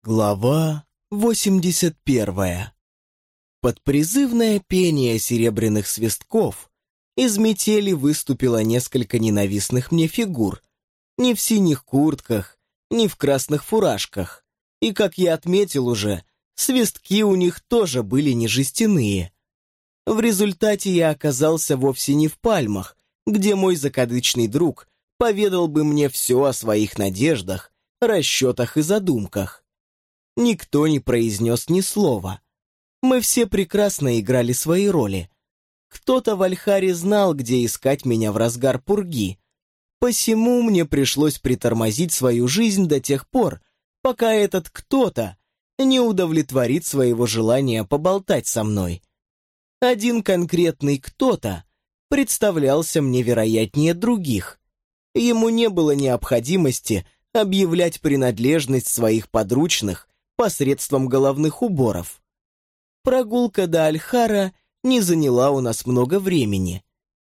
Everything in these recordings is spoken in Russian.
Глава 81. Под призывное пение серебряных свистков из метели выступило несколько ненавистных мне фигур, ни в синих куртках, ни в красных фуражках, и, как я отметил уже, свистки у них тоже были не жестяные. В результате я оказался вовсе не в Пальмах, где мой закадычный друг поведал бы мне все о своих надеждах, расчетах и задумках. Никто не произнес ни слова. Мы все прекрасно играли свои роли. Кто-то в Альхаре знал, где искать меня в разгар пурги. Посему мне пришлось притормозить свою жизнь до тех пор, пока этот кто-то не удовлетворит своего желания поболтать со мной. Один конкретный кто-то представлялся мне вероятнее других. Ему не было необходимости объявлять принадлежность своих подручных посредством головных уборов. Прогулка до Альхара не заняла у нас много времени.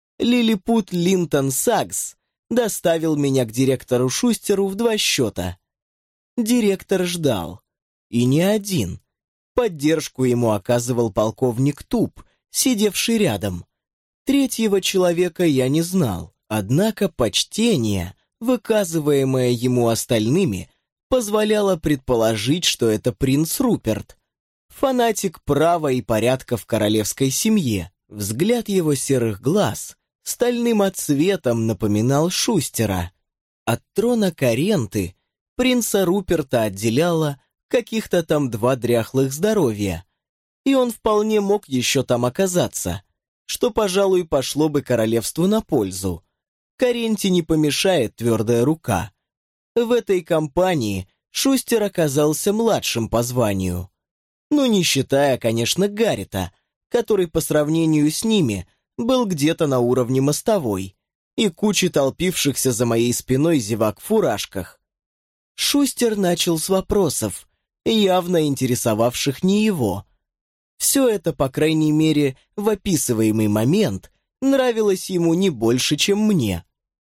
Лилипут Линтон Сагс доставил меня к директору Шустеру в 2 счета. Директор ждал. И не один. Поддержку ему оказывал полковник Туп, сидевший рядом. Третьего человека я не знал, однако почтение, выказываемое ему остальными, позволяло предположить, что это принц Руперт, фанатик права и порядка в королевской семье. Взгляд его серых глаз стальным отсветом напоминал Шустера. От трона Каренты принца Руперта отделяло каких-то там 2 дряхлых здоровья, и он вполне мог еще там оказаться, что, пожалуй, пошло бы королевству на пользу. Каренте не помешает твердая рука. В этой компании Шустер оказался младшим по званию. Ну, не считая, конечно, Гаррита, который по сравнению с ними был где-то на уровне мостовой, и кучи толпившихся за моей спиной зевак в фуражках. Шустер начал с вопросов, явно интересовавших не его. Все это, по крайней мере, в описываемый момент, нравилось ему не больше, чем мне.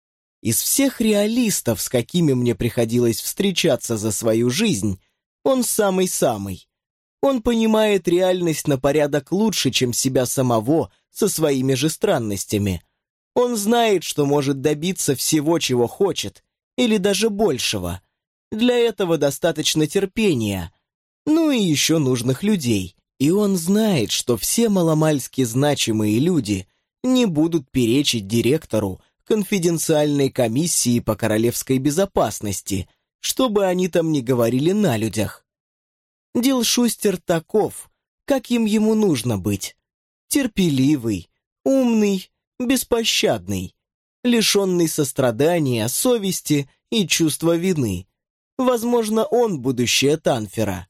Из всех реалистов, с какими мне приходилось встречаться за свою жизнь, он самый-самый. Он понимает реальность на порядок лучше, чем себя самого со своими же странностями. Он знает, что может добиться всего, чего хочет, или даже большего. Для этого достаточно терпения, ну и еще нужных людей. И он знает, что все маломальски значимые люди не будут перечить директору конфиденциальной комиссии по королевской безопасности, что бы они там ни говорили на людях. Дил Шустер таков, каким ему нужно быть. Терпеливый, умный, беспощадный, лишенный сострадания, совести и чувства вины. Возможно, он будущее Танфера.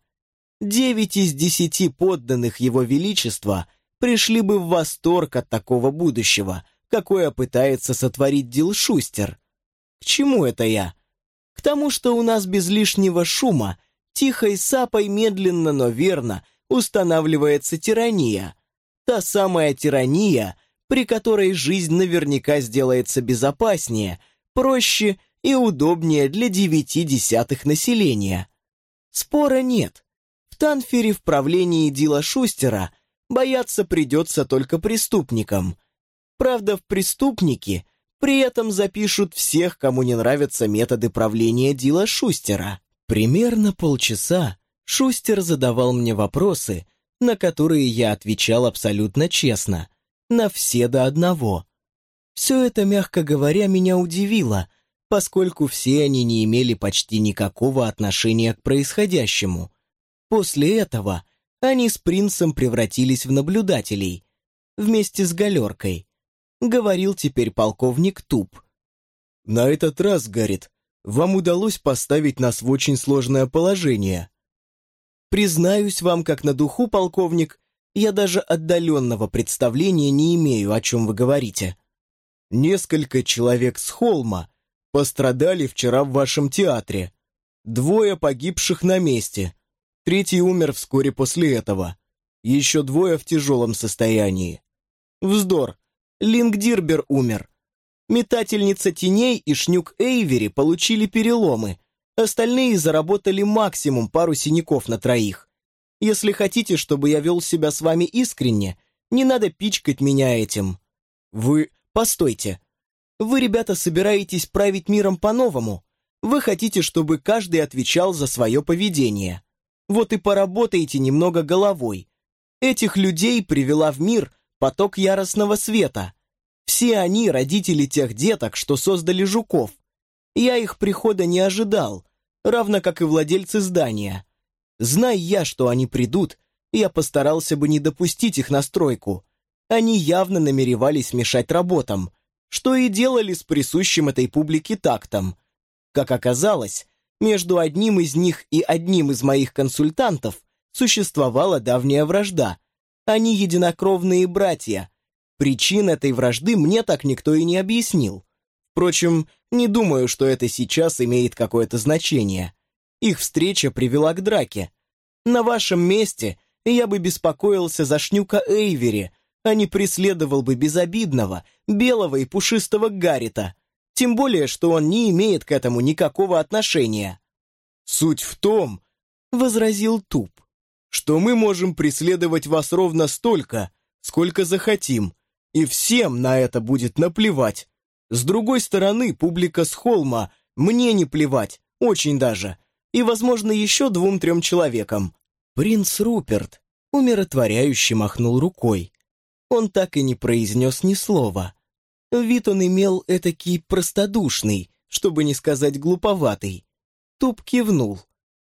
9 из 10 подданных его величества пришли бы в восторг от такого будущего, какое пытается сотворить Дил Шустер. К чему это я? К тому, что у нас без лишнего шума, тихой сапой медленно, но верно устанавливается тирания. Та самая тирания, при которой жизнь наверняка сделается безопаснее, проще и удобнее для 9/10 населения. Спора нет. В Танфере в правлении Дила Шустера бояться придется только преступникам. Правда, в преступники при этом запишут всех, кому не нравятся методы правления Дила Шустера. Примерно полчаса Шустер задавал мне вопросы, на которые я отвечал абсолютно честно, на все до одного. Все это, мягко говоря, меня удивило, поскольку все они не имели почти никакого отношения к происходящему. После этого они с принцем превратились в наблюдателей, вместе с галеркой. Говорил теперь полковник Туп. «На этот раз, Гаррит, вам удалось поставить нас в очень сложное положение. Признаюсь вам, как на духу, полковник, я даже отдаленного представления не имею, о чем вы говорите. Несколько человек с холма пострадали вчера в вашем театре. 2 погибших на месте. 3 умер вскоре после этого. Еще 2 в тяжелом состоянии. Вздор. Лингдирбер умер. Метательница теней и шнюк Эйвери получили переломы. Остальные заработали максимум пару синяков на троих. Если хотите, чтобы я вел себя с вами искренне, не надо пичкать меня этим. Постойте. Вы, ребята, собираетесь править миром по-новому? Вы хотите, чтобы каждый отвечал за свое поведение? Вот и поработайте немного головой. Этих людей привела в мир поток яростного света. Все они родители тех деток, что создали жуков. Я их прихода не ожидал, равно как и владельцы здания. Зная я, что они придут, я постарался бы не допустить их на стройку. Они явно намеревались мешать работам, что и делали с присущим этой публике тактом. Как оказалось, между одним из них и одним из моих консультантов существовала давняя вражда. Они единокровные братья. Причин этой вражды мне так никто и не объяснил. Впрочем, не думаю, что это сейчас имеет какое-то значение. Их встреча привела к драке. На вашем месте я бы беспокоился за шнюка Эйвери, а не преследовал бы безобидного, белого и пушистого Гаррита. Тем более, что он не имеет к этому никакого отношения. «Суть в том, — возразил Туп, — что мы можем преследовать вас ровно столько, сколько захотим, и всем на это будет наплевать. С другой стороны, публика с холма мне не плевать, очень даже, и, возможно, еще 2-3 человекам». Принц Руперт умиротворяюще махнул рукой. Он так и не произнес ни слова. Вид он имел этакий простодушный, чтобы не сказать глуповатый. Туп кивнул.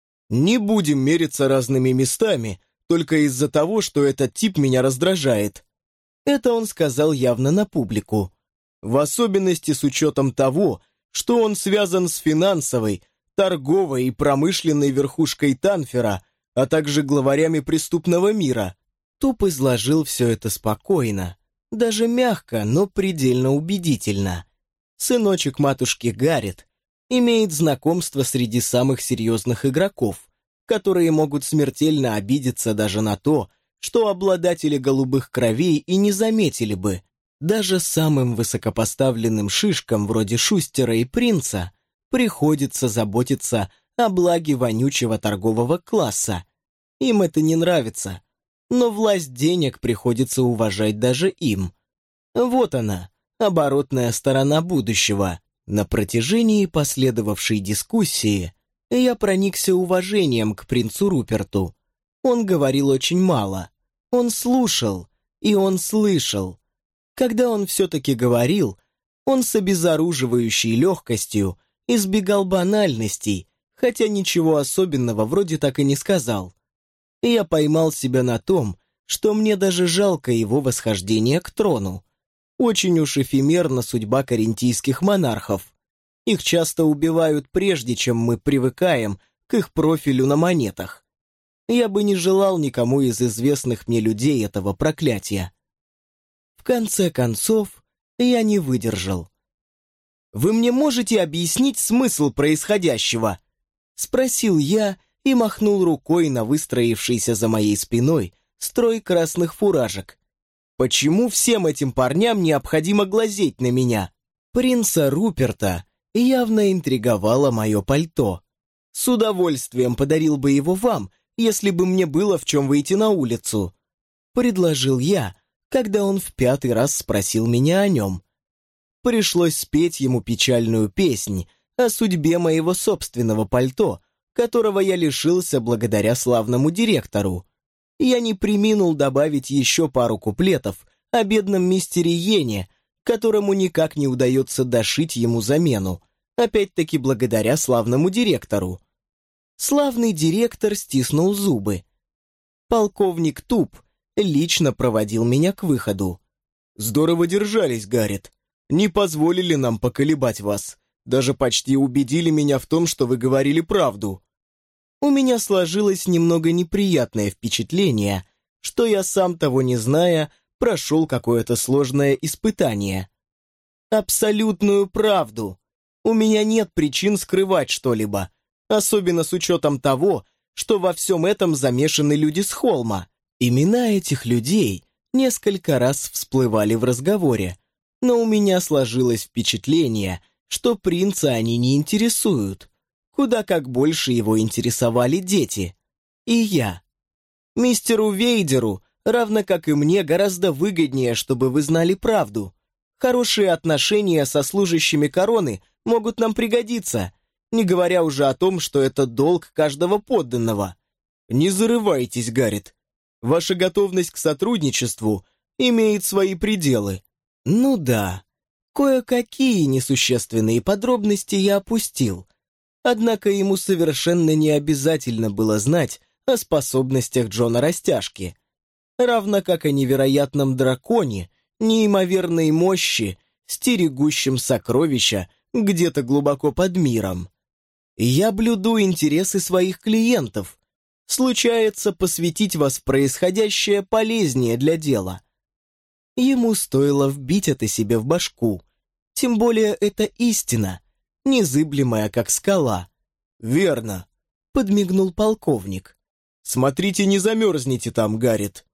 «Не будем мериться разными местами, только из-за того, что этот тип меня раздражает». Это он сказал явно на публику. В особенности с учетом того, что он связан с финансовой, торговой и промышленной верхушкой Танфера, а также главарями преступного мира. Туп изложил все это спокойно, даже мягко, но предельно убедительно. Сыночек матушки Гаррит имеет знакомство среди самых серьезных игроков, которые могут смертельно обидеться даже на то, что обладатели голубых кровей и не заметили бы. Даже самым высокопоставленным шишкам вроде Шустера и Принца приходится заботиться о благе вонючего торгового класса. Им это не нравится, но власть денег приходится уважать даже им. Вот она, оборотная сторона будущего. На протяжении последовавшей дискуссии я проникся уважением к принцу Руперту. Он говорил очень мало. Он слушал, и он слышал. Когда он все-таки говорил, он с обезоруживающей легкостью избегал банальностей, хотя ничего особенного вроде так и не сказал. Я поймал себя на том, что мне даже жалко его восхождение к трону. Очень уж эфемерна судьба карентийских монархов. Их часто убивают прежде, чем мы привыкаем к их профилю на монетах. Я бы не желал никому из известных мне людей этого проклятия. В конце концов, я не выдержал. «Вы мне можете объяснить смысл происходящего?» — спросил я и махнул рукой на выстроившийся за моей спиной строй красных фуражек. «Почему всем этим парням необходимо глазеть на меня?» Принца Руперта явно интриговало мое пальто. С удовольствием подарил бы его вам, если бы мне было в чем выйти на улицу. Предложил я, когда он в 5-й раз спросил меня о нем. Пришлось спеть ему печальную песнь о судьбе моего собственного пальто, которого я лишился благодаря славному директору. Я не преминул добавить еще пару куплетов о бедном мистере Йене, которому никак не удается дошить ему замену, опять-таки благодаря славному директору. Славный директор стиснул зубы. Полковник Туп лично проводил меня к выходу. «Здорово держались, Гаррит. Не позволили нам поколебать вас. Даже почти убедили меня в том, что вы говорили правду». У меня сложилось немного неприятное впечатление, что я, сам того не зная, прошел какое-то сложное испытание. Абсолютную правду. У меня нет причин скрывать что-либо, особенно с учетом того, что во всем этом замешаны люди с холма. Имена этих людей несколько раз всплывали в разговоре, но у меня сложилось впечатление, что принца они не интересуют. куда как больше его интересовали дети. И я. Мистеру Вейдеру, равно как и мне, гораздо выгоднее, чтобы вы знали правду. Хорошие отношения со служащими короны могут нам пригодиться, не говоря уже о том, что это долг каждого подданного. Не зарывайтесь, Гаррет. Ваша готовность к сотрудничеству имеет свои пределы. Ну да, кое-какие несущественные подробности я опустил. Однако ему совершенно не обязательно было знать о способностях Джона Растяжки, равно как о невероятном драконе, неимоверной мощи, стерегущем сокровища где-то глубоко под миром. Я блюду интересы своих клиентов. Случается, посвятить вас в происходящее полезнее для дела. Ему стоило вбить это себе в башку. Тем более это истина, незыблемая, как скала. «Верно», — подмигнул полковник. «Смотрите, не замерзните там, Гаррет.